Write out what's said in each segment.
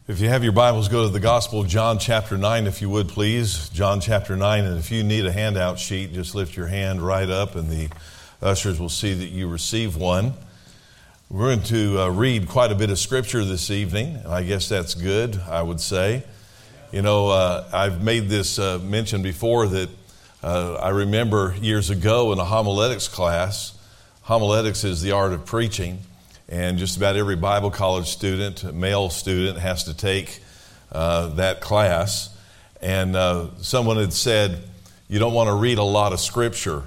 If you have your Bibles, go to the Gospel of John chapter 9, if you would, please. John chapter 9, and if you need a handout sheet, just lift your hand right up, and the ushers will see that you receive one. We're going to read quite a bit of Scripture this evening, and I guess that's good, I would say. You know, I've made this mention before that I remember years ago in a homiletics class. Homiletics is the art of preaching. And just about every Bible college student, male student, has to take that class. And someone had said, you don't want to read a lot of Scripture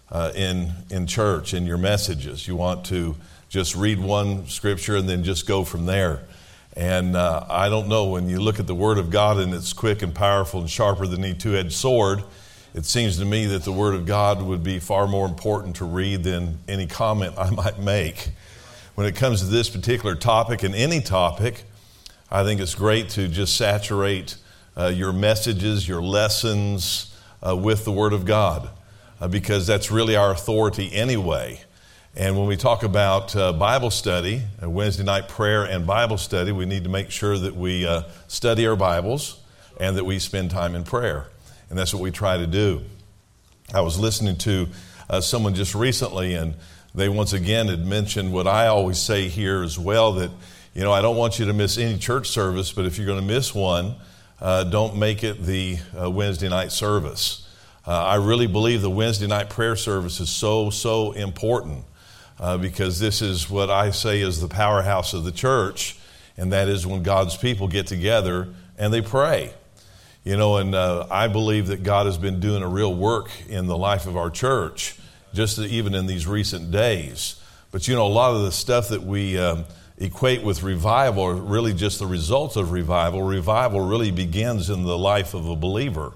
in church, in your messages. You want to just read one Scripture and then just go from there. And I don't know, when you look at the Word of God and it's quick and powerful and sharper than any two-edged sword, it seems to me that the Word of God would be far more important to read than any comment I might make. When it comes to this particular topic and any topic, I think it's great to just saturate your messages, your lessons with the Word of God, because that's really our authority anyway. And when we talk about Bible study, Wednesday night prayer and Bible study, we need to make sure that we study our Bibles and that we spend time in prayer. And that's what we try to do. I was listening to someone just recently, and they once again had mentioned what I always say here as well, that, you know, I don't want you to miss any church service, but if you're going to miss one, don't make it the Wednesday night service. I really believe the Wednesday night prayer service is so important because this is what I say is the powerhouse of the church, and that is when God's people get together and they pray. You know, and I believe that God has been doing a real work in the life of our church, just even in these recent days. But you know, a lot of the stuff that we equate with revival are really just the results of revival. Revival really begins in the life of a believer.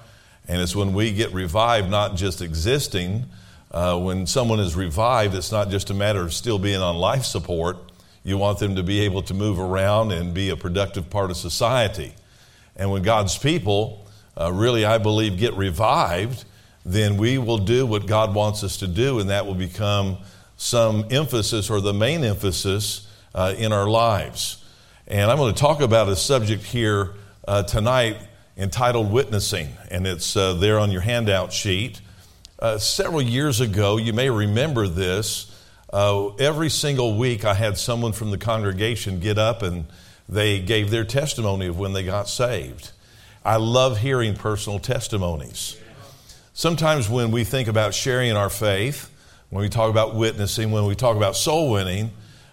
And it's when we get revived, not just existing. When someone is revived, it's not just a matter of still being on life support. You want them to be able to move around and be a productive part of society. And when God's people really, I believe, get revived, then we will do what God wants us to do, and that will become some emphasis or the main emphasis in our lives. And I'm going to talk about a subject here tonight entitled witnessing, and it's there on your handout sheet. Several years ago, you may remember this, every single week I had someone from the congregation get up and they gave their testimony of when they got saved. I love hearing personal testimonies. Sometimes when we think about sharing our faith, when we talk about witnessing, when we talk about soul winning,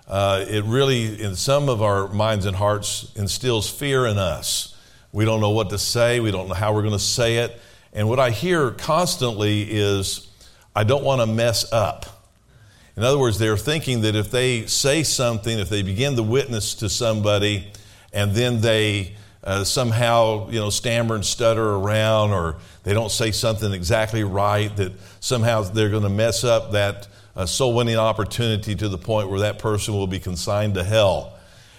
it really, in some of our minds and hearts, instills fear in us. We don't know what to say. We don't know how we're going to say it. And what I hear constantly is, I don't want to mess up. In other words, they're thinking that if they say something, if they begin to witness to somebody, and then they somehow, you know, stammer and stutter around, or they don't say something exactly right, that somehow they're going to mess up that soul-winning opportunity to the point where that person will be consigned to hell.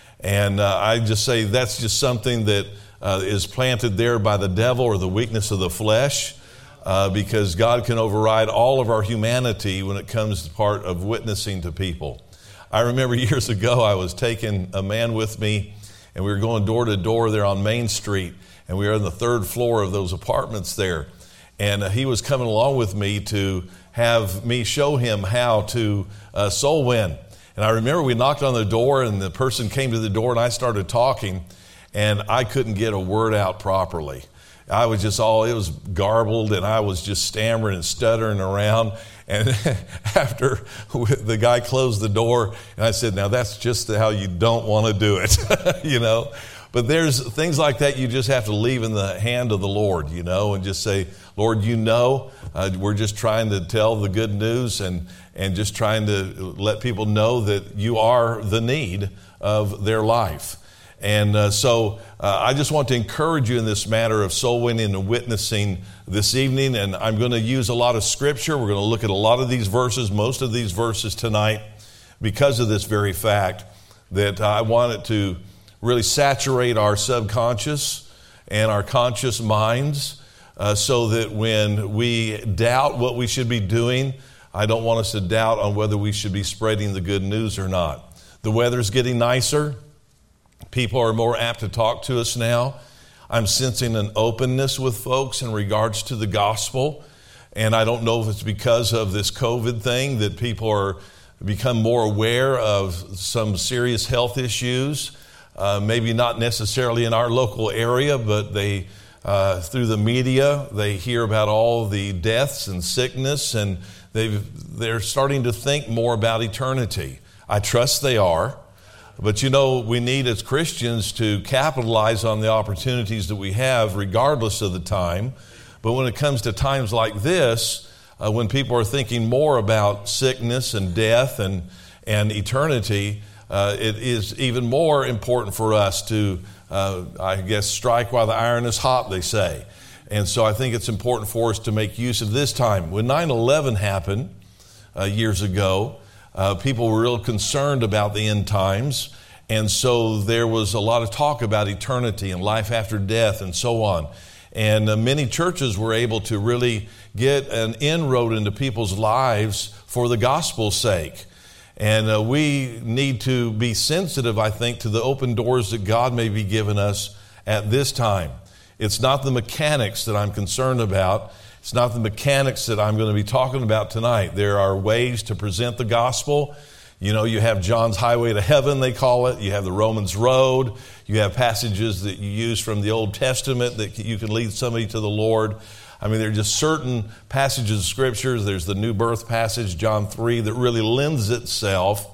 And I just say that's just something that is planted there by the devil or the weakness of the flesh, because God can override all of our humanity when it comes to part of witnessing to people. I remember years ago I was taking a man with me, and we were going door to door there on Main Street, and we were on the third floor of those apartments there. And he was coming along with me to have me show him how to soul win. And I remember we knocked on the door, and the person came to the door, and I started talking, and I couldn't get a word out properly. I was just it was garbled, and I was just stammering and stuttering around. And after the guy closed the door, and I said, now that's just how you don't want to do it, you know. But there's things like that you just have to leave in the hand of the Lord, you know, and just say, Lord, you know, we're just trying to tell the good news and just trying to let people know that you are the need of their life. And so I just want to encourage you in this matter of soul winning and witnessing this evening. And I'm going to use a lot of Scripture. We're going to look at a lot of these verses, most of these verses tonight, because of this very fact that I want it to really saturate our subconscious and our conscious minds so that when we doubt what we should be doing, I don't want us to doubt on whether we should be spreading the good news or not. The weather's getting nicer. People are more apt to talk to us now. I'm sensing an openness with folks in regards to the gospel. And I don't know if it's because of this COVID thing that people are become more aware of some serious health issues. Maybe not necessarily in our local area, but they through the media, they hear about all the deaths and sickness, and they're starting to think more about eternity. I trust they are. But we need as Christians to capitalize on the opportunities that we have regardless of the time. But when it comes to times like this, when people are thinking more about sickness and death and eternity, it is even more important for us to, strike while the iron is hot, they say. And so I think it's important for us to make use of this time. When 9/11 happened years ago, people were real concerned about the end times. And so there was a lot of talk about eternity and life after death and so on. And many churches were able to really get an inroad into people's lives for the gospel's sake. And we need to be sensitive, I think, to the open doors that God may be giving us at this time. It's not the mechanics that I'm concerned about. It's not the mechanics that I'm going to be talking about tonight. There are ways to present the gospel. You have John's Highway to Heaven, they call it. You have the Romans Road. You have passages that you use from the Old Testament that you can lead somebody to the Lord. I mean, there are just certain passages of Scriptures. There's the new birth passage, John 3, that really lends itself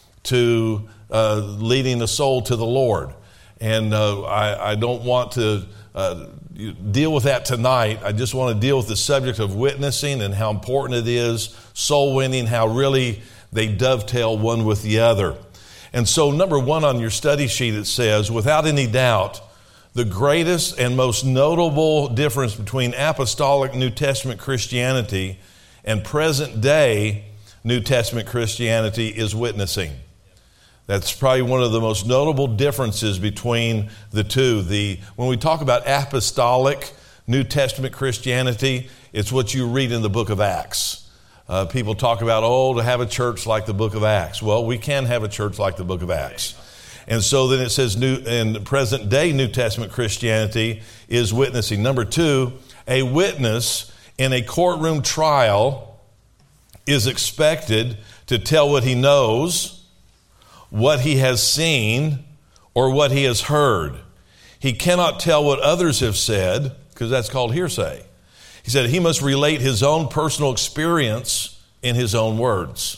to leading a soul to the Lord. And I don't want to deal with that tonight. I just want to deal with the subject of witnessing and how important it is, soul winning, how really they dovetail one with the other. And so, number one on your study sheet, it says, without any doubt, the greatest and most notable difference between apostolic New Testament Christianity and present day New Testament Christianity is witnessing. That's probably one of the most notable differences between the two. When we talk about apostolic New Testament Christianity, it's what you read in the book of Acts. People talk about, to have a church like the book of Acts. Well, we can have a church like the book of Acts. And so then it says in present day New Testament Christianity is witnessing. Number two, a witness in a courtroom trial is expected to tell what he knows, what he has seen, or what he has heard. He cannot tell what others have said, because that's called hearsay. He said he must relate his own personal experience in his own words.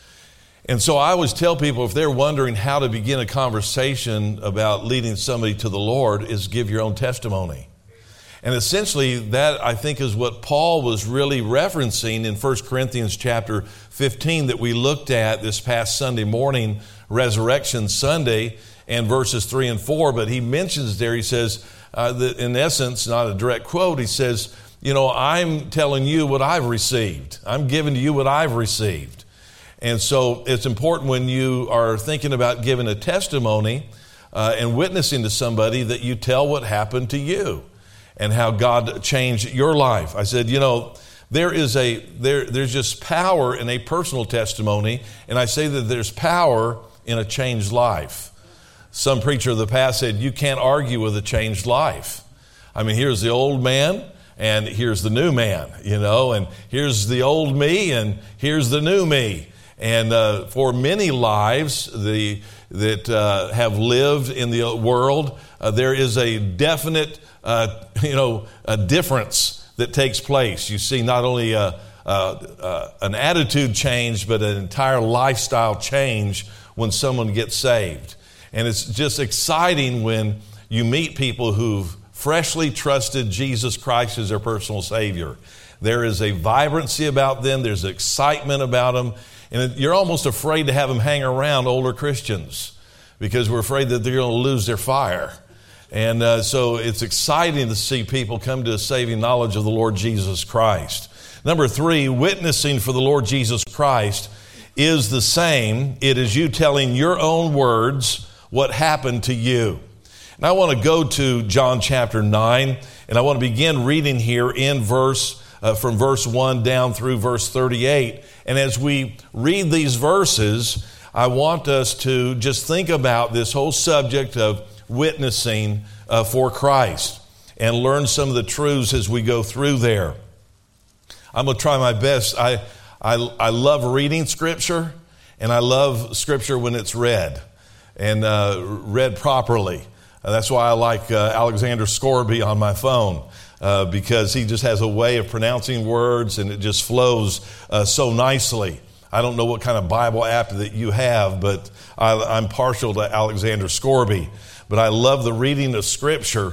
And so I always tell people, if they're wondering how to begin a conversation about leading somebody to the Lord, is give your own testimony. And essentially that, I think, is what Paul was really referencing in 1 Corinthians chapter 15 that we looked at this past Sunday morning, Resurrection Sunday, and verses 3 and 4. But he mentions there, he says, that in essence, not a direct quote, he says, I'm telling you what I've received. I'm giving to you what I've received. And so it's important when you are thinking about giving a testimony and witnessing to somebody that you tell what happened to you and how God changed your life. I said, there's just power in a personal testimony, and I say that there's power in a changed life. Some preacher of the past said, you can't argue with a changed life. I mean, here's the old man, and here's the new man, and here's the old me, and here's the new me. And for many lives that have lived in the world, there is a definite, a difference that takes place. You see not only an attitude change, but an entire lifestyle change when someone gets saved. And it's just exciting when you meet people who've freshly trusted Jesus Christ as their personal Savior. There is a vibrancy about them. There's excitement about them. And you're almost afraid to have them hang around older Christians because we're afraid that they're going to lose their fire. And so it's exciting to see people come to a saving knowledge of the Lord Jesus Christ. Number 3, witnessing for the Lord Jesus Christ is the same. It is you telling your own words what happened to you. And I want to go to John chapter 9, and I want to begin reading here in from verse 1 down through verse 38. And as we read these verses, I want us to just think about this whole subject of witnessing for Christ and learn some of the truths as we go through there. I'm going to try my best. I love reading Scripture, and I love Scripture when it's read and read properly. That's why I like Alexander Scourby on my phone, because he just has a way of pronouncing words, and it just flows so nicely. I don't know what kind of Bible app that you have, but I'm partial to Alexander Scourby. But I love the reading of Scripture.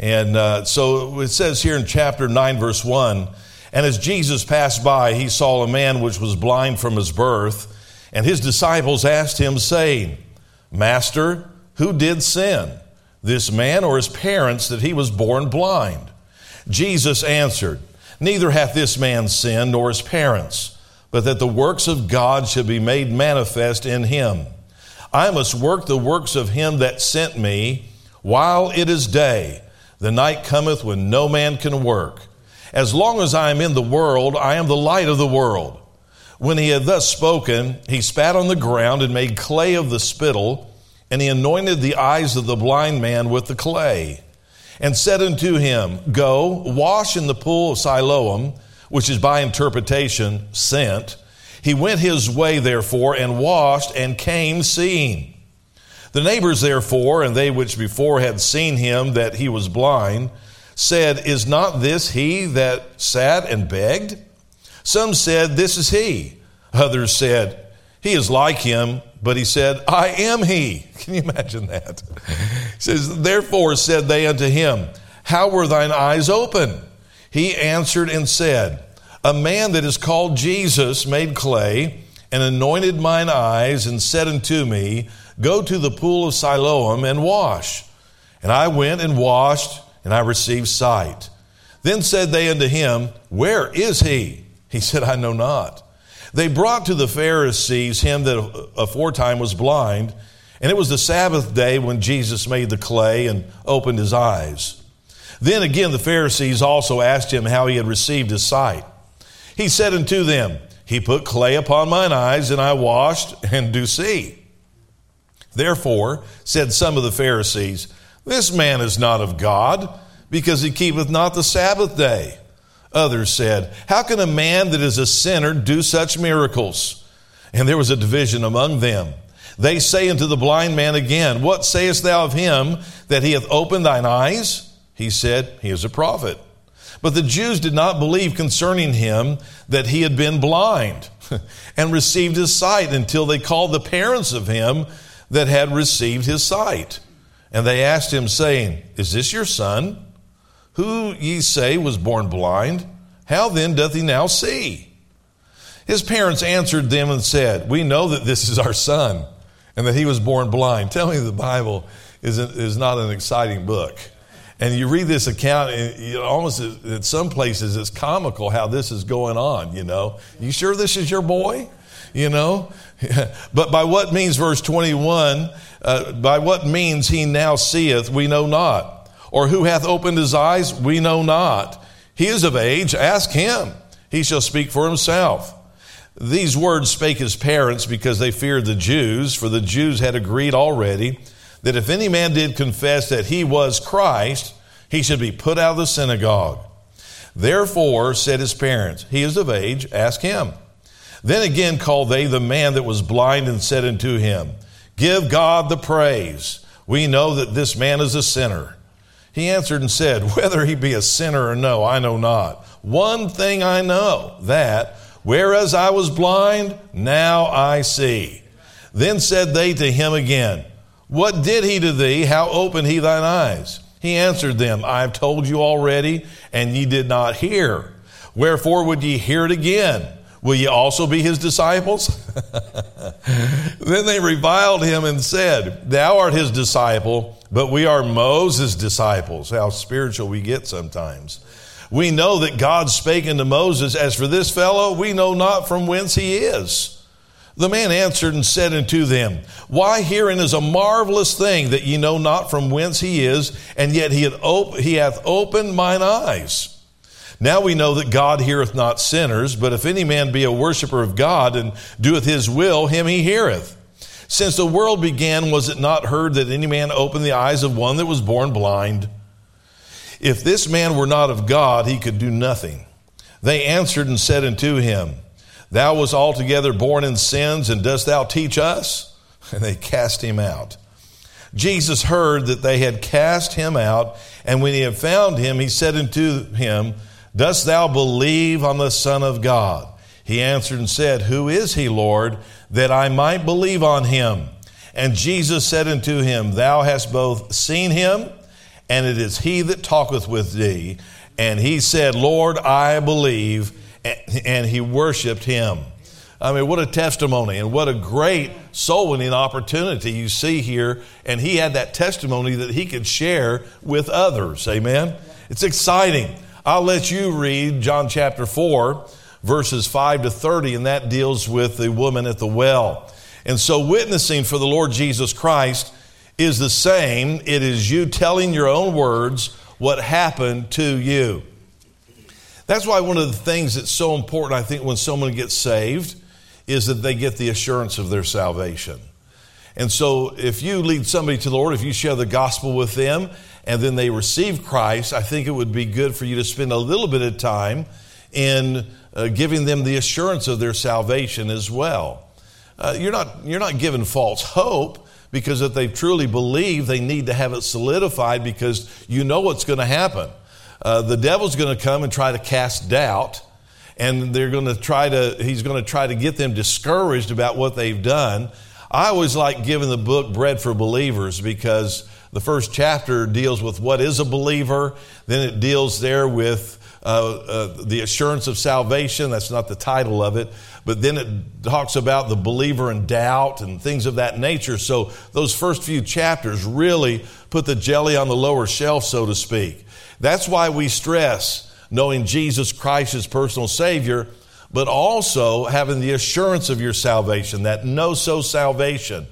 And so it says here in chapter 9, verse 1, "And as Jesus passed by, he saw a man which was blind from his birth. And his disciples asked him, saying, Master, who did sin, this man or his parents, that he was born blind? Jesus answered, Neither hath this man sinned nor his parents, but that the works of God should be made manifest in him. I must work the works of him that sent me while it is day. The night cometh when no man can work. As long as I am in the world, I am the light of the world. When he had thus spoken, he spat on the ground and made clay of the spittle, and he anointed the eyes of the blind man with the clay, and said unto him, Go, wash in the pool of Siloam, which is by interpretation, sent. He went his way, therefore, and washed, and came seeing. The neighbors, therefore, and they which before had seen him that he was blind, said, Is not this he that sat and begged? Some said, This is he. Others said, He is like him. But he said, I am he. Can you imagine that? He says, Therefore said they unto him, How were thine eyes open? He answered and said, A man that is called Jesus made clay, and anointed mine eyes, and said unto me, Go to the pool of Siloam and wash. And I went and washed, and I received sight. Then said they unto him, Where is he? He said, I know not. They brought to the Pharisees him that aforetime was blind, and it was the Sabbath day when Jesus made the clay and opened his eyes. Then again the Pharisees also asked him how he had received his sight. He said unto them, He put clay upon mine eyes, and I washed, and do see. Therefore said some of the Pharisees, This man is not of God, because he keepeth not the Sabbath day. Others said, How can a man that is a sinner do such miracles? And there was a division among them. They say unto the blind man again, What sayest thou of him that he hath opened thine eyes? He said, He is a prophet. But the Jews did not believe concerning him that he had been blind and received his sight, until they called the parents of him that had received his sight. And they asked him, saying, Is this your son, who ye say was born blind? How then doth he now see? His parents answered them and said, We know that this is our son, and that he was born blind. Tell me the Bible is not an exciting book. And you read this account, and almost at some places it's comical how this is going on, you know. You sure this is your boy? You know? But by what means, verse 21, by what means he now seeth, we know not. Or who hath opened his eyes, we know not. He is of age, ask him. He shall speak for himself. These words spake his parents, because they feared the Jews, for the Jews had agreed already that if any man did confess that he was Christ, he should be put out of the synagogue. Therefore said his parents, He is of age, ask him. Then again called they the man that was blind, and said unto him, Give God the praise. We know that this man is a sinner. He answered and said, Whether he be a sinner or no, I know not. One thing I know, that, whereas I was blind, now I see. Then said they to him again, What did he to thee? How opened he thine eyes? He answered them, I have told you already, and ye did not hear. Wherefore would ye hear it again? Will ye also be his disciples? Then they reviled him and said, Thou art his disciple, but we are Moses' disciples. How spiritual we get sometimes. We know that God spake unto Moses, As for this fellow, we know not from whence he is. The man answered and said unto them, Why, herein is a marvelous thing, that ye know not from whence he is, and yet he hath opened mine eyes. Now we know that God heareth not sinners, but if any man be a worshipper of God, and doeth his will, him he heareth. Since the world began, was it not heard that any man opened the eyes of one that was born blind? If this man were not of God, he could do nothing. They answered and said unto him, Thou wast altogether born in sins, and dost thou teach us? And they cast him out. Jesus heard that they had cast him out, and when he had found him, he said unto him, Dost thou believe on the Son of God? He answered and said, Who is he, Lord, that I might believe on him? And Jesus said unto him, Thou hast both seen him, and it is he that talketh with thee. And he said, Lord, I believe. And he worshiped him. I mean, what a testimony, and what a great soul-winning opportunity you see here. And he had that testimony that he could share with others. Amen? It's exciting. I'll let you read John chapter 4, verses 5 to 30, and that deals with the woman at the well. And so witnessing for the Lord Jesus Christ is the same. It is you telling your own words what happened to you. That's why one of the things that's so important, I think, when someone gets saved is that they get the assurance of their salvation. And so if you lead somebody to the Lord, if you share the gospel with them, and then they receive Christ, I think it would be good for you to spend a little bit of time in giving them the assurance of their salvation as well. You're not giving false hope, because if they truly believe, they need to have it solidified, because you know what's going to happen. The devil's going to come and try to cast doubt, and he's going to try to get them discouraged about what they've done. I always like giving the book Bread for Believers, because the first chapter deals with what is a believer. Then it deals there with the assurance of salvation. That's not the title of it. But then it talks about the believer in doubt and things of that nature. So those first few chapters really put the jelly on the lower shelf, so to speak. That's why we stress knowing Jesus Christ as personal Savior, but also having the assurance of your salvation, that know-so salvation.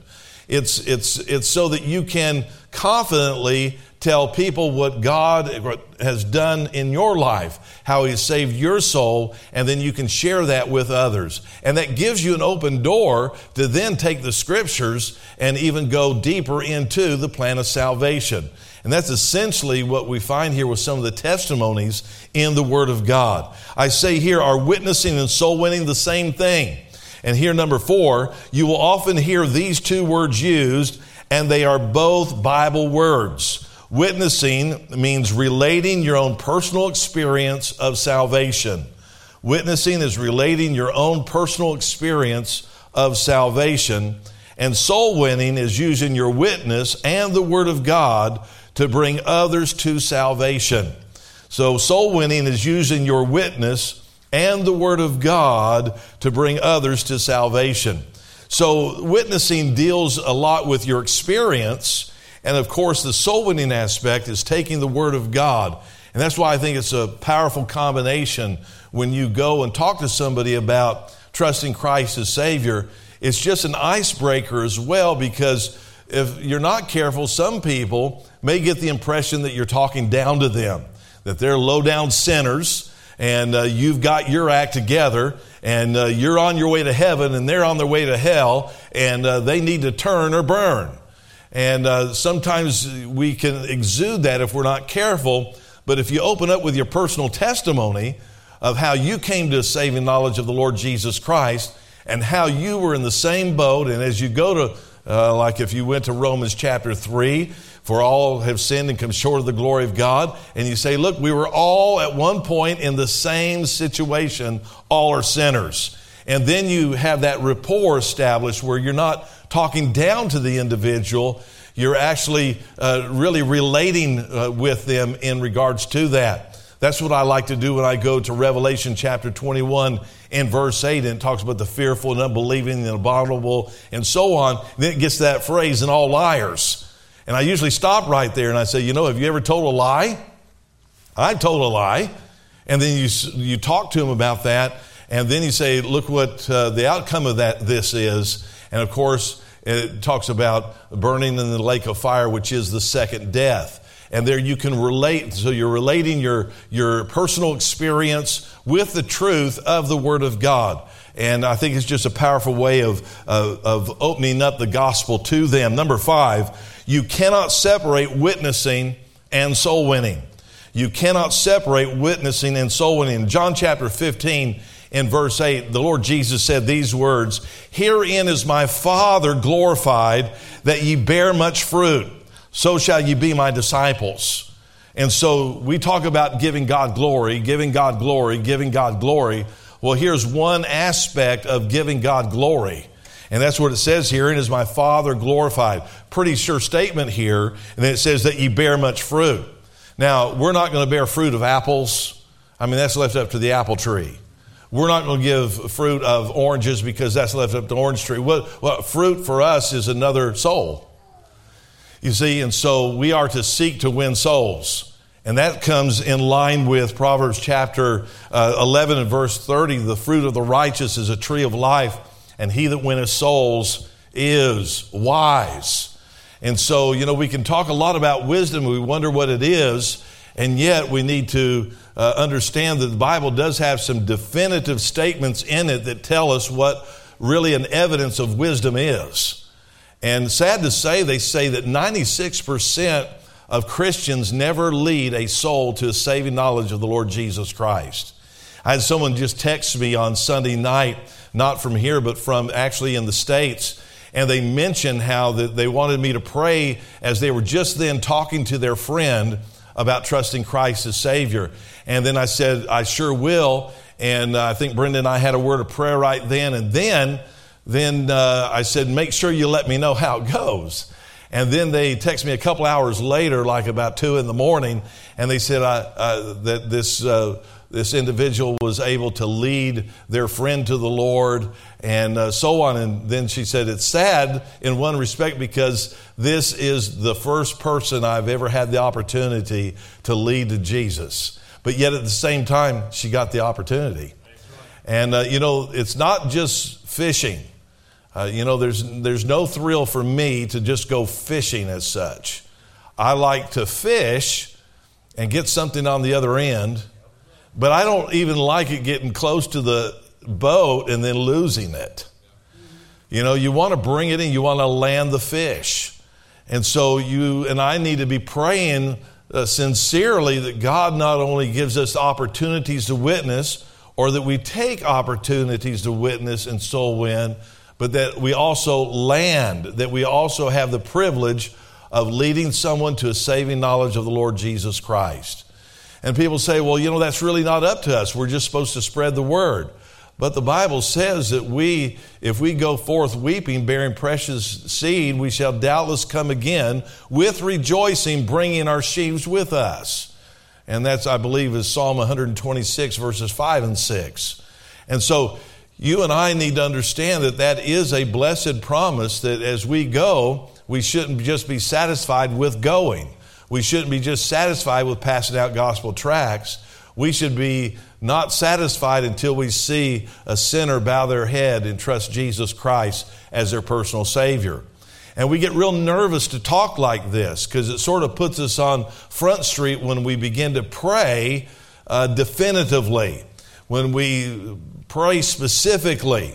It's so that you can confidently tell people what God has done in your life, how He saved your soul, and then you can share that with others. And that gives you an open door to then take the Scriptures and even go deeper into the plan of salvation. And that's essentially what we find here with some of the testimonies in the Word of God. I say here, are witnessing and soul winning the same thing? And here, number 4, you will often hear these two words used, and they are both Bible words. Witnessing means relating your own personal experience of salvation. Witnessing is relating your own personal experience of salvation. And soul winning is using your witness and the Word of God to bring others to salvation. So soul winning is using your witness and the Word of God to bring others to salvation. So witnessing deals a lot with your experience. And of course, the soul winning aspect is taking the Word of God. And that's why I think it's a powerful combination when you go and talk to somebody about trusting Christ as Savior. It's just an icebreaker as well, because if you're not careful, some people may get the impression that you're talking down to them, that they're low-down sinners, and you've got your act together, and you're on your way to heaven, and they're on their way to hell, and they need to turn or burn. And sometimes we can exude that if we're not careful. But if you open up with your personal testimony of how you came to a saving knowledge of the Lord Jesus Christ, and how you were in the same boat, and as you go to, like if you went to Romans chapter 3, for all have sinned and come short of the glory of God, and you say, look, we were all at one point in the same situation, all are sinners. And then you have that rapport established where you're not talking down to the individual, you're actually really relating with them in regards to that. That's what I like to do when I go to Revelation chapter 21 and verse 8, and it talks about the fearful and unbelieving and abominable and so on. And then it gets to that phrase, and all liars. And I usually stop right there and I say, have you ever told a lie? I told a lie. And then you talk to them about that, and then you say, look what the outcome of this is. And of course, it talks about burning in the lake of fire, which is the second death. And there you can relate. So you're relating your personal experience with the truth of the Word of God. And I think it's just a powerful way of opening up the gospel to them. Number 5, you cannot separate witnessing and soul winning. You cannot separate witnessing and soul winning. In John chapter 15, in verse 8, the Lord Jesus said these words, "Herein is my Father glorified, that ye bear much fruit. So shall ye be my disciples." And so we talk about giving God glory, giving God glory, giving God glory. Well, here's one aspect of giving God glory. And that's what it says here, "And is my Father glorified." Pretty sure statement here. And then it says that ye bear much fruit. Now, we're not going to bear fruit of apples. I mean, that's left up to the apple tree. We're not going to give fruit of oranges because that's left up to the orange tree. What fruit for us is another soul. You see, and so we are to seek to win souls. And that comes in line with Proverbs chapter 11 and verse 30. "The fruit of the righteous is a tree of life, and he that winneth souls is wise." And so, we can talk a lot about wisdom. We wonder what it is. And yet we need to understand that the Bible does have some definitive statements in it that tell us what really an evidence of wisdom is. And sad to say, they say that 96% of Christians never lead a soul to a saving knowledge of the Lord Jesus Christ. I had someone just text me on Sunday night, not from here, but from actually in the States, and they mentioned how that they wanted me to pray as they were just then talking to their friend about trusting Christ as Savior. And then I said, I sure will. And I think Brenda and I had a word of prayer right then. And then I said, make sure you let me know how it goes. And then they texted me a couple hours later, like about 2 a.m, and they said that this individual was able to lead their friend to the Lord and so on. And then she said, it's sad in one respect because this is the first person I've ever had the opportunity to lead to Jesus. But yet at the same time, she got the opportunity. And, it's not just fishing. There's no thrill for me to just go fishing as such. I like to fish and get something on the other end, but I don't even like it getting close to the boat and then losing it. You want to bring it in, you want to land the fish. And so you and I need to be praying sincerely that God not only gives us opportunities to witness, or that we take opportunities to witness and soul win, but that we also land, that we also have the privilege of leading someone to a saving knowledge of the Lord Jesus Christ. And people say, well, that's really not up to us. We're just supposed to spread the word. But the Bible says that if we go forth weeping, bearing precious seed, we shall doubtless come again with rejoicing, bringing our sheaves with us. And that's, I believe, is Psalm 126, verses 5 and 6. And so you and I need to understand that is a blessed promise, that as we go, we shouldn't just be satisfied with going. We shouldn't be just satisfied with passing out gospel tracts. We should be not satisfied until we see a sinner bow their head and trust Jesus Christ as their personal Savior. And we get real nervous to talk like this because it sort of puts us on Front Street when we begin to pray definitively, when we pray specifically.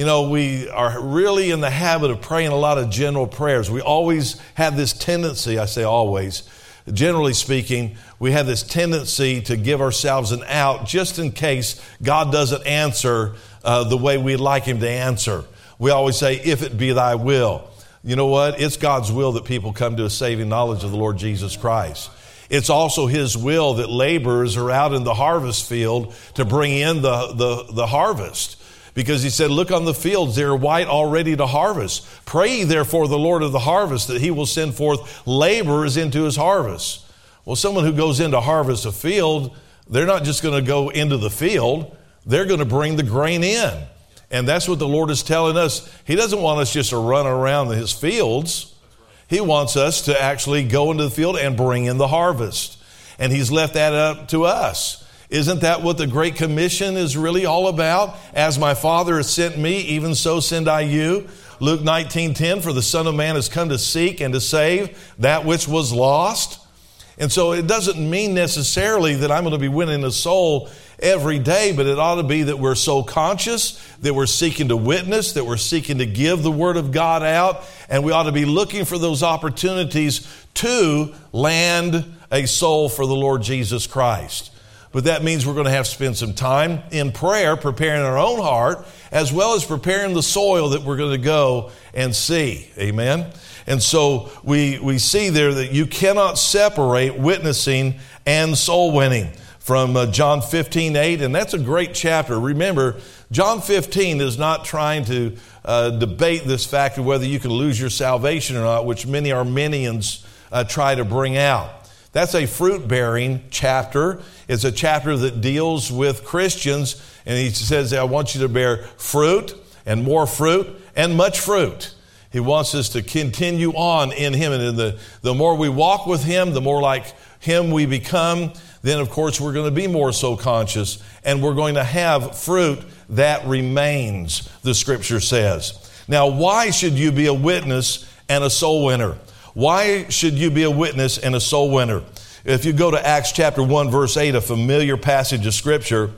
We are really in the habit of praying a lot of general prayers. We always have this tendency, I say always, generally speaking, we have this tendency to give ourselves an out just in case God doesn't answer the way we'd like Him to answer. We always say, if it be thy will. You know what? It's God's will that people come to a saving knowledge of the Lord Jesus Christ. It's also His will that laborers are out in the harvest field to bring in the harvest. Because He said, look on the fields, they are white already to harvest. Pray ye therefore the Lord of the harvest that He will send forth laborers into His harvest. Well, someone who goes in to harvest a field, they're not just going to go into the field. They're going to bring the grain in. And that's what the Lord is telling us. He doesn't want us just to run around His fields. He wants us to actually go into the field and bring in the harvest. And He's left that up to us. Isn't that what the Great Commission is really all about? As my Father has sent me, even so send I you. Luke 19:10, for the Son of Man has come to seek and to save that which was lost. And so it doesn't mean necessarily that I'm going to be winning a soul every day, but it ought to be that we're soul conscious, that we're seeking to witness, that we're seeking to give the Word of God out, and we ought to be looking for those opportunities to land a soul for the Lord Jesus Christ. But that means we're going to have to spend some time in prayer, preparing our own heart, as well as preparing the soil that we're going to go and see. Amen? And so we see there that you cannot separate witnessing and soul winning from John 15:8, and that's a great chapter. Remember, John 15 is not trying to debate this fact of whether you can lose your salvation or not, which many Arminians try to bring out. That's a fruit-bearing chapter. It's a chapter that deals with Christians, and he says, I want you to bear fruit and much fruit. He wants us to continue on in Him, and the more we walk with Him, the more like Him we become. Then, of course, we're going to be more soul conscious, and we're going to have fruit that remains, the Scripture says. Now, why should you be a witness and a soul winner? Why should you be a witness and a soul winner? If you go to Acts chapter 1, verse 8, a familiar passage of Scripture,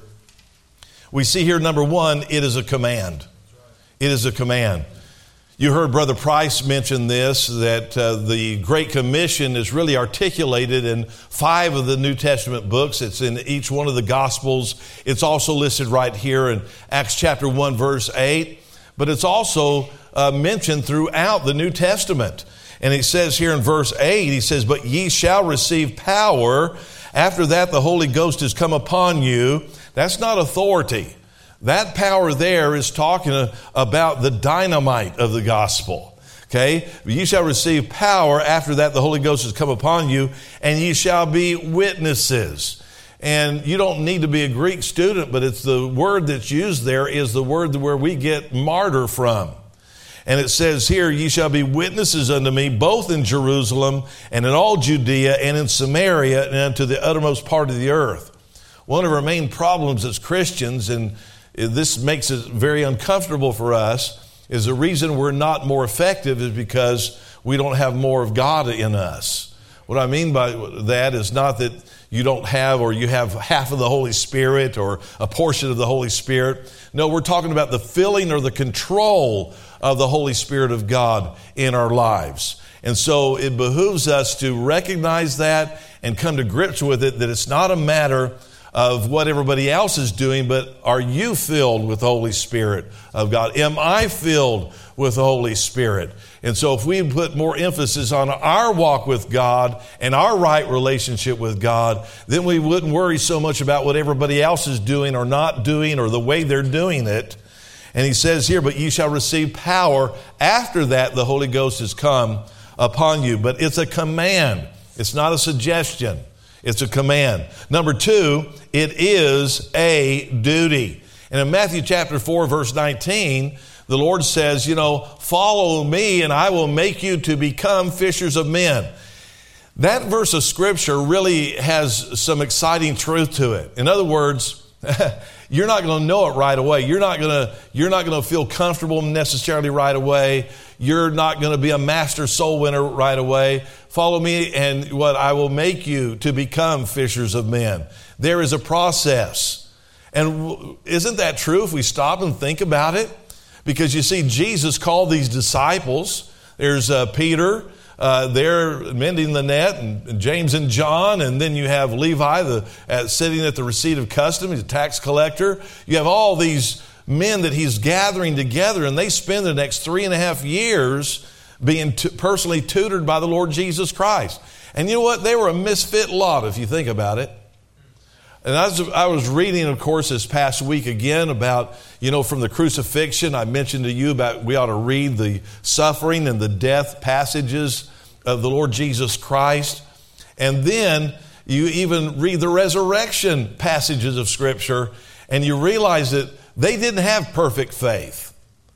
we see here, number one, it is a command. It is a command. You heard Brother Price mention this, that the Great Commission is really articulated in 5 of the New Testament books. It's in each one of the Gospels. It's also listed right here in Acts chapter 1, verse 8. But it's also mentioned throughout the New Testament. And he says here in verse 8, he says, but ye shall receive power. After that, the Holy Ghost has come upon you. That's not authority. That power there is talking about the dynamite of the gospel. Okay? Ye shall receive power. After that, the Holy Ghost has come upon you, and ye shall be witnesses. And you don't need to be a Greek student, but it's the word that's used there is the word where we get martyr from. And it says here, ye shall be witnesses unto me, both in Jerusalem and in all Judea and in Samaria and unto the uttermost part of the earth. One of our main problems as Christians, and this makes it very uncomfortable for us, is the reason we're not more effective is because we don't have more of God in us. What I mean by that is not that you don't have, or you have half of the Holy Spirit or a portion of the Holy Spirit. No, we're talking about the filling or the control of the Holy Spirit of God in our lives. And so it behooves us to recognize that and come to grips with it, that it's not a matter of what everybody else is doing, but are you filled with the Holy Spirit of God? Am I filled with the Holy Spirit? And so if we put more emphasis on our walk with God and our right relationship with God, then we wouldn't worry so much about what everybody else is doing or not doing or the way they're doing it. And he says here, but ye shall receive power. After that, the Holy Ghost has come upon you. But it's a command. It's not a suggestion. It's a command. Number 2, it is a duty. And in Matthew chapter 4, verse 19, the Lord says, follow me and I will make you to become fishers of men. That verse of Scripture really has some exciting truth to it. In other words, you're not going to know it right away. You're not going to feel comfortable necessarily right away. You're not going to be a master soul winner right away. Follow me and I will make you to become fishers of men. There is a process. And isn't that true if we stop and think about it? Because you see, Jesus called these disciples. There's Peter, they're mending the net, and James and John, and then you have Levi sitting at the receipt of custom. He's a tax collector. You have all these men that he's gathering together, and they spend the next 3.5 years being personally tutored by the Lord Jesus Christ. And you know what? They were a misfit lot, if you think about it. And I was reading, of course, this past week again about, from the crucifixion. I mentioned to you about we ought to read the suffering and the death passages of the Lord Jesus Christ. And then you even read the resurrection passages of Scripture, and you realize that they didn't have perfect faith.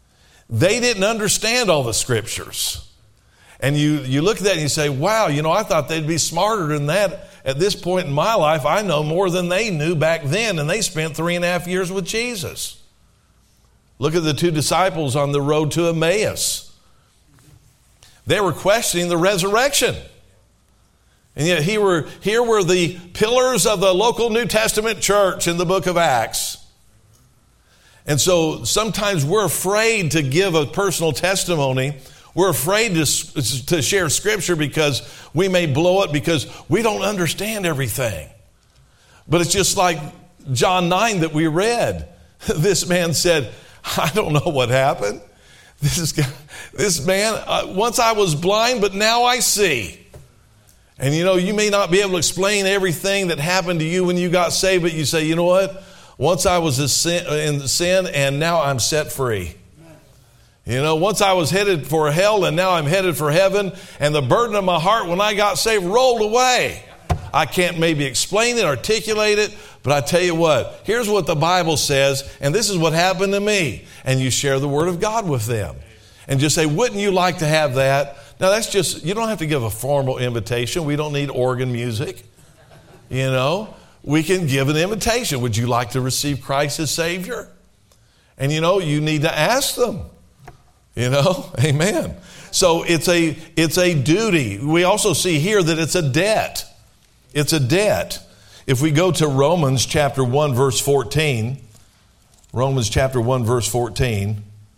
They didn't understand all the Scriptures. And you look at that and you say, wow, I thought they'd be smarter than that. At this point in my life, I know more than they knew back then, and they spent 3.5 years with Jesus. Look at the 2 disciples on the road to Emmaus. They were questioning the resurrection. And yet here were the pillars of the local New Testament church in the book of Acts. And so sometimes we're afraid to give a personal testimony. We're afraid to share Scripture because we may blow it because we don't understand everything. But it's just like John 9 that we read. This man said, I don't know what happened. This man, once I was blind, but now I see. And you may not be able to explain everything that happened to you when you got saved, but you say, you know what? Once I was in sin and now I'm set free. Once I was headed for hell and now I'm headed for heaven, and the burden of my heart when I got saved rolled away. I can't maybe explain it, articulate it, but I tell you what, here's what the Bible says, and this is what happened to me. And you share the Word of God with them. And just say, wouldn't you like to have that? Now that's just, you don't have to give a formal invitation. We don't need organ music. We can give an invitation. Would you like to receive Christ as Savior? And you need to ask them. Amen. So it's a duty. We also see here that it's a debt. It's a debt. If we go to Romans chapter 1 verse 14, Romans chapter 1 verse 14,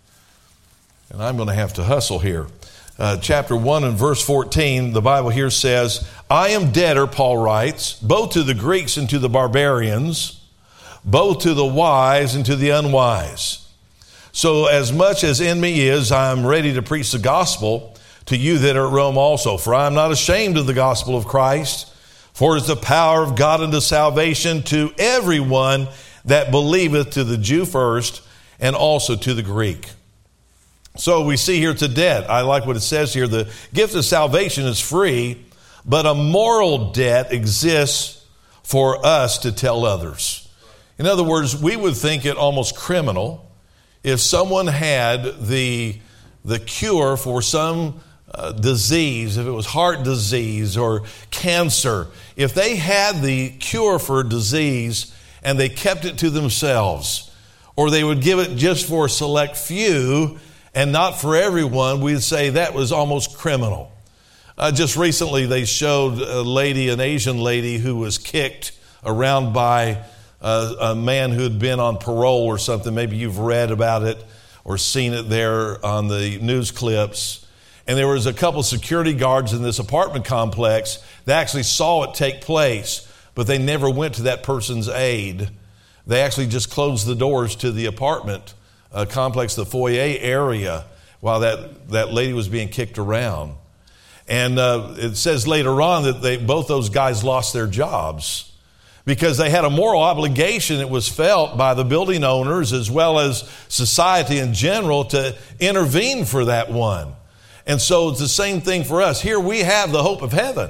and I'm going to have to hustle here. Chapter 1 and verse 14, the Bible here says, I am debtor, Paul writes, both to the Greeks and to the barbarians, both to the wise and to the unwise. So as much as in me is, I am ready to preach the gospel to you that are at Rome also. For I am not ashamed of the gospel of Christ, for it is the power of God unto salvation to everyone that believeth, to the Jew first, and also to the Greek. So we see here it's a debt. I like what it says here. The gift of salvation is free, but a moral debt exists for us to tell others. In other words, we would think it almost criminal if someone had the cure for some disease, if it was heart disease or cancer, if they had the cure for a disease and they kept it to themselves, or they would give it just for a select few and not for everyone, we'd say that was almost criminal. Just recently they showed an Asian lady who was kicked around by a man who had been on parole or something. Maybe you've read about it or seen it there on the news clips. And there was a couple security guards in this apartment complex that actually saw it take place, but they never went to that person's aid. They actually just closed the doors to the apartment complex, the foyer area, while that lady was being kicked around. And it says later on that both those guys lost their jobs because they had a moral obligation that was felt by the building owners as well as society in general to intervene for that one. And so it's the same thing for us. Here we have the hope of heaven.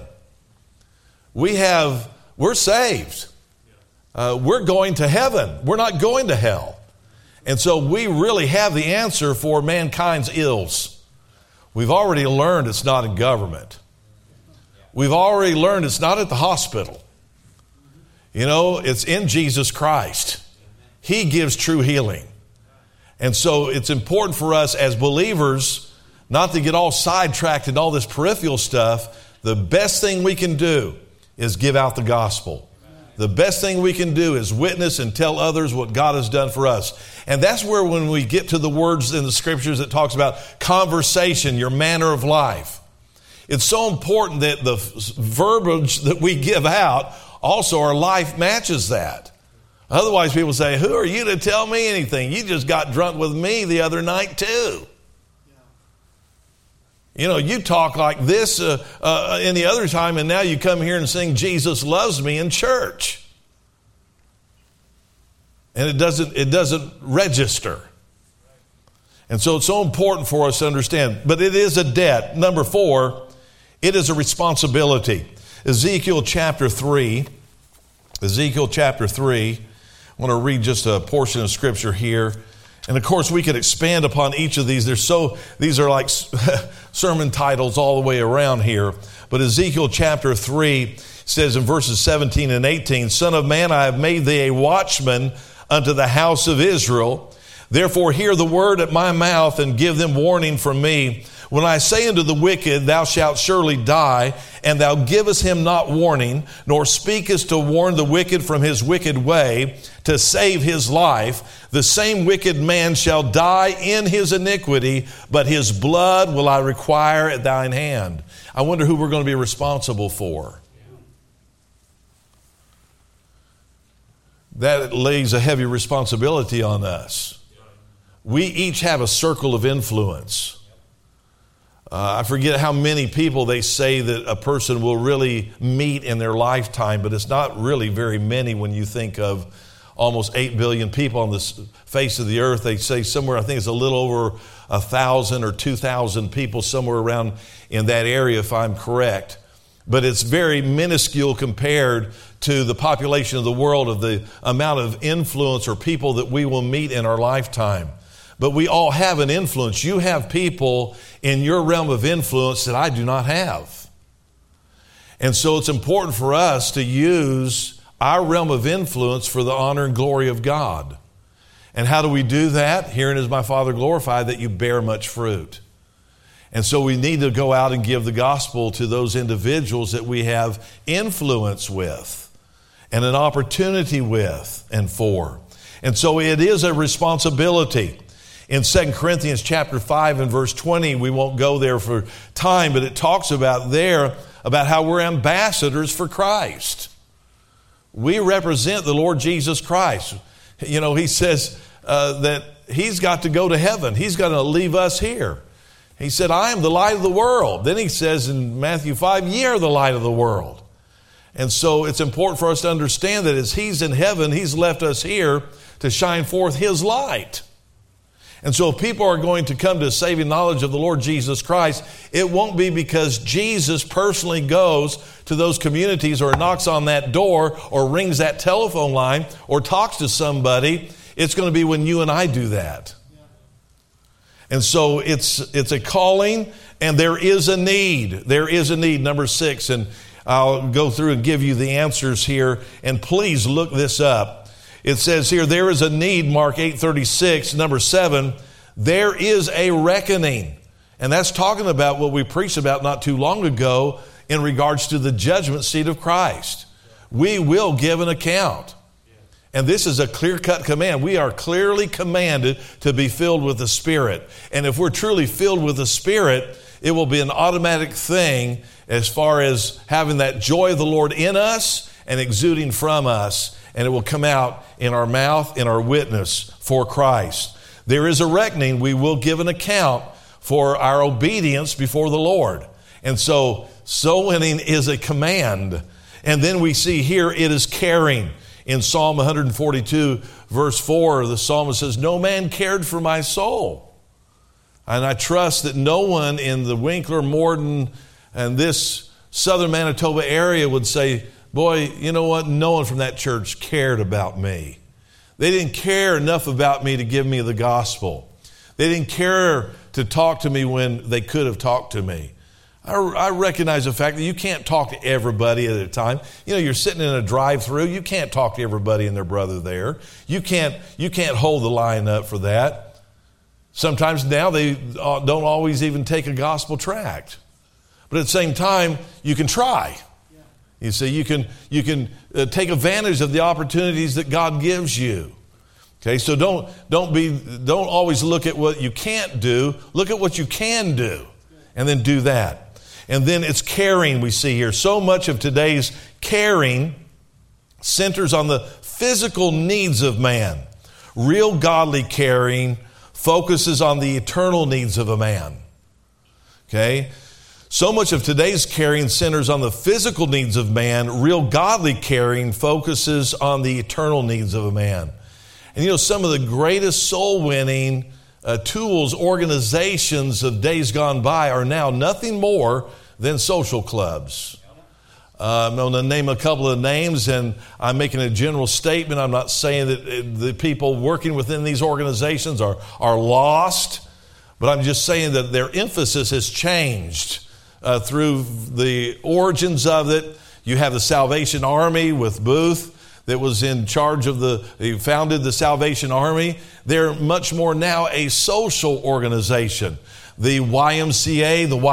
We're saved. We're going to heaven. We're not going to hell. And so we really have the answer for mankind's ills. We've already learned it's not in government. We've already learned it's not at the hospital. It's in Jesus Christ. He gives true healing. And so it's important for us as believers not to get all sidetracked in all this peripheral stuff. The best thing we can do is give out the gospel. The best thing we can do is witness and tell others what God has done for us. And that's where when we get to the words in the scriptures that talks about conversation, your manner of life. It's so important that the verbiage that we give out, also our life matches that. Otherwise people say, who are you to tell me anything? You just got drunk with me the other night too. You talk like this any other time, and now you come here and sing Jesus Loves Me in church. And it doesn't register. And so it's so important for us to understand. But it is a debt. Number 4, it is a responsibility. Ezekiel chapter 3. I want to read just a portion of scripture here. And of course, we could expand upon each of these. These are like sermon titles all the way around here. But Ezekiel chapter 3 says in verses 17 and 18, Son of man, I have made thee a watchman unto the house of Israel. Therefore hear the word at my mouth and give them warning from me. When I say unto the wicked, thou shalt surely die, and thou givest him not warning, nor speakest to warn the wicked from his wicked way, to save his life, the same wicked man shall die in his iniquity, but his blood will I require at thine hand. I wonder who we're going to be responsible for. That lays a heavy responsibility on us. We each have a circle of influence. I forget how many people they say that a person will really meet in their lifetime, but it's not really very many when you think of almost 8 billion people on the face of the earth. They say somewhere, I think it's a little over 1,000 or 2,000 people, somewhere around in that area, if I'm correct. But it's very minuscule compared to the population of the world, of the amount of influence or people that we will meet in our lifetime. But we all have an influence. You have people in your realm of influence that I do not have. And so it's important for us to use our realm of influence for the honor and glory of God. And how do we do that? Herein is my Father glorified, that you bear much fruit. And so we need to go out and give the gospel to those individuals that we have influence with and an opportunity with and for. And so it is a responsibility. In 2 Corinthians chapter 5 and verse 20, we won't go there for time, but it talks about there about how we're ambassadors for Christ. We represent the Lord Jesus Christ. You know, he says that he's got to go to heaven. He's going to leave us here. He said, I am the light of the world. Then he says in Matthew 5, ye are the light of the world. And so it's important for us to understand that as he's in heaven, he's left us here to shine forth his light. And so if people are going to come to a saving knowledge of the Lord Jesus Christ, it won't be because Jesus personally goes to those communities or knocks on that door or rings that telephone line or talks to somebody. It's going to be when you and I do that. And so it's a calling, and there is a need. There is a need. Number 6, and I'll go through and give you the answers here. And please look this up. It says here, there is a need, Mark 8:36. Number 7, there is a reckoning. And that's talking about what we preached about not too long ago in regards to the judgment seat of Christ. We will give an account. And this is a clear-cut command. We are clearly commanded to be filled with the Spirit. And if we're truly filled with the Spirit, it will be an automatic thing as far as having that joy of the Lord in us and exuding from us. And it will come out in our mouth, in our witness for Christ. There is a reckoning. We will give an account for our obedience before the Lord. And so, soul winning is a command. And then we see here it is caring. In Psalm 142, verse 4, the psalmist says, no man cared for my soul. And I trust that no one in the Winkler, Morden, and this southern Manitoba area would say, boy, you know what? No one from that church cared about me. They didn't care enough about me to give me the gospel. They didn't care to talk to me when they could have talked to me. I recognize the fact that you can't talk to everybody at a time. You know, you're sitting in a drive-through. You can't talk to everybody and their brother there. You can't hold the line up for that. Sometimes now they don't always even take a gospel tract. But at the same time, you can try. You see, you can take advantage of the opportunities that God gives you. Okay, so don't always look at what you can't do. Look at what you can do, and then do that. And then it's caring we see here. So much of today's caring centers on the physical needs of man. Real godly caring focuses on the eternal needs of a man. Okay? So much of today's caring centers on the physical needs of man. Real godly caring focuses on the eternal needs of a man. And you know, some of the greatest soul winning tools, organizations of days gone by are now nothing more than social clubs. I'm going to name a couple of names, and I'm making a general statement. I'm not saying that the people working within these organizations are lost, but I'm just saying that their emphasis has changed through the origins of it. You have the Salvation Army with Booth that was in charge of he founded the Salvation Army. They're much more now a social organization. the YMCA, the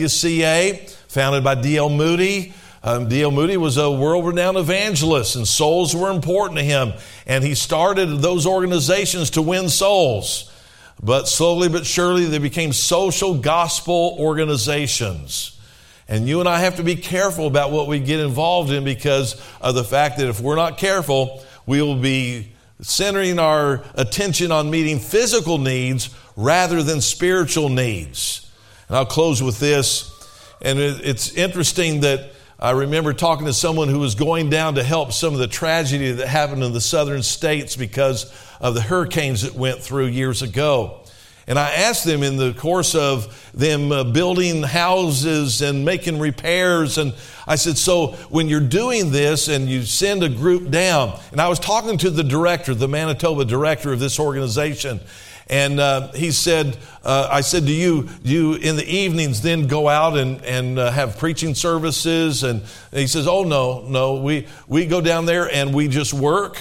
YWCA, founded by D.L. Moody. D.L. Moody was a world-renowned evangelist, and souls were important to him. And he started those organizations to win souls. But slowly but surely, they became social gospel organizations. And you and I have to be careful about what we get involved in, because of the fact that if we're not careful, we will be centering our attention on meeting physical needs rather than spiritual needs. And I'll close with this. And it's interesting that I remember talking to someone who was going down to help some of the tragedy that happened in the southern states because of the hurricanes that went through years ago. And I asked them, in the course of them building houses and making repairs, and I said, so when you're doing this and you send a group down, and I was talking to the director, the Manitoba director of this organization, and he said, I said, do you in the evenings then go out and have preaching services? And he says, oh, no, we go down there and we just work.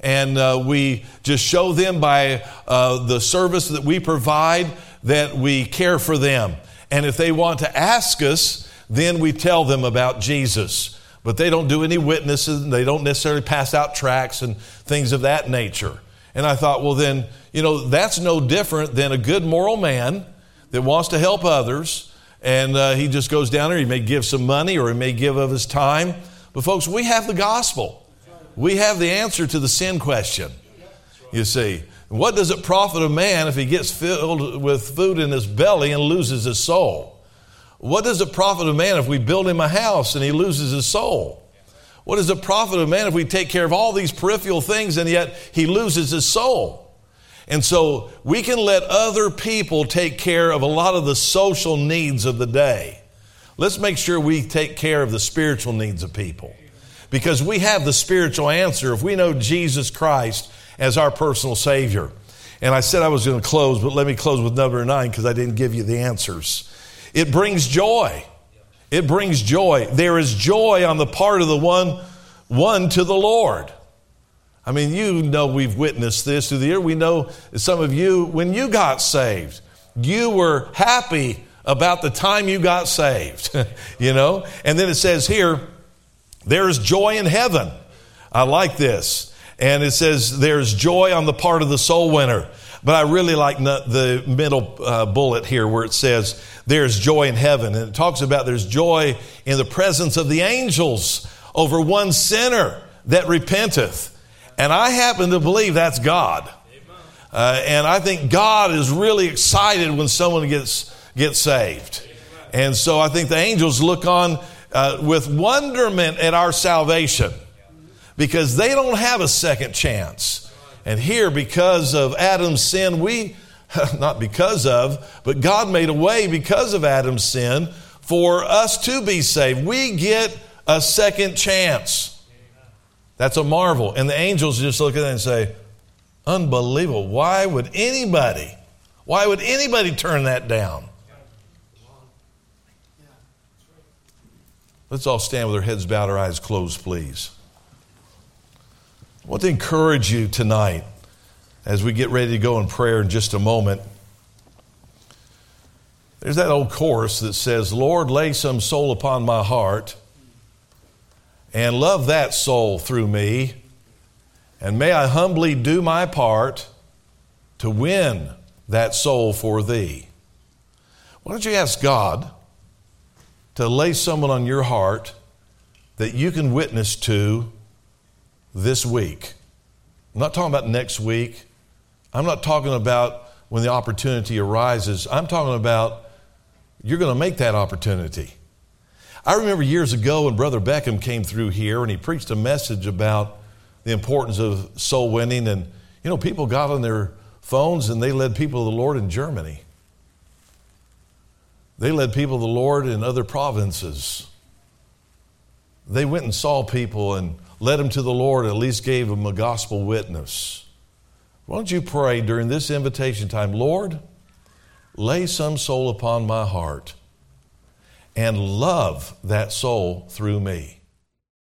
And we just show them by the service that we provide that we care for them. And if they want to ask us, then we tell them about Jesus. But they don't do any witnesses, and they don't necessarily pass out tracts and things of that nature. And I thought, well then, that's no different than a good moral man that wants to help others. And he just goes down there. He may give some money, or he may give of his time. But folks, we have the gospel. We have the answer to the sin question. You see, what does it profit a man if he gets filled with food in his belly and loses his soul? What does it profit a man if we build him a house and he loses his soul? What does it profit a man if we take care of all these peripheral things and yet he loses his soul? And so we can let other people take care of a lot of the social needs of the day. Let's make sure we take care of the spiritual needs of people, because we have the spiritual answer if we know Jesus Christ as our personal Savior. And I said I was going to close, but let me close with number 9, because I didn't give you the answers. It brings joy. It brings joy. There is joy on the part of the one to the Lord. I mean, we've witnessed this through the year. We know some of you, when you got saved, you were happy about the time you got saved, And then it says here, there is joy in heaven. I like this. And it says there's joy on the part of the soul winner. But I really like the middle bullet here where it says there's joy in heaven. And it talks about there's joy in the presence of the angels over one sinner that repenteth. And I happen to believe that's God. And I think God is really excited when someone gets saved. And so I think the angels look on with wonderment at our salvation, because they don't have a second chance. And here, because of Adam's sin, not because of, but God made a way because of Adam's sin for us to be saved. We get a second chance. That's a marvel. And the angels just look at that and say, unbelievable. Why would anybody turn that down? Let's all stand with our heads bowed, our eyes closed, please. I want to encourage you tonight as we get ready to go in prayer in just a moment. There's that old chorus that says, Lord, lay some soul upon my heart and love that soul through me, and may I humbly do my part to win that soul for thee. Why don't you ask God to lay someone on your heart that you can witness to this week? I'm not talking about next week. I'm not talking about when the opportunity arises. I'm talking about you're going to make that opportunity. I remember years ago when Brother Beckham came through here and he preached a message about the importance of soul winning. And, people got on their phones and they led people to the Lord in Germany. They led people to the Lord in other provinces. They went and saw people and led them to the Lord, at least gave them a gospel witness. Why don't you pray during this invitation time, Lord, lay some soul upon my heart and love that soul through me.